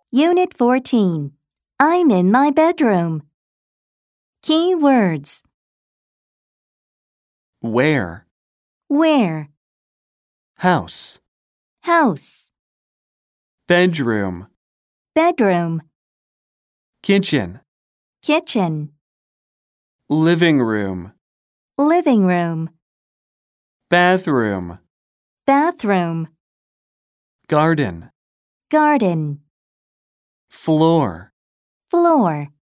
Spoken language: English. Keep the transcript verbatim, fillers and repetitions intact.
Unit fourteen. I'm in my bedroom. Key words. Where, Where? house, House. bedroom, Bedroom. kitchen, Kitchen. living room, Living room. bathroom, Bathroom. garden, Garden. floor. Floor.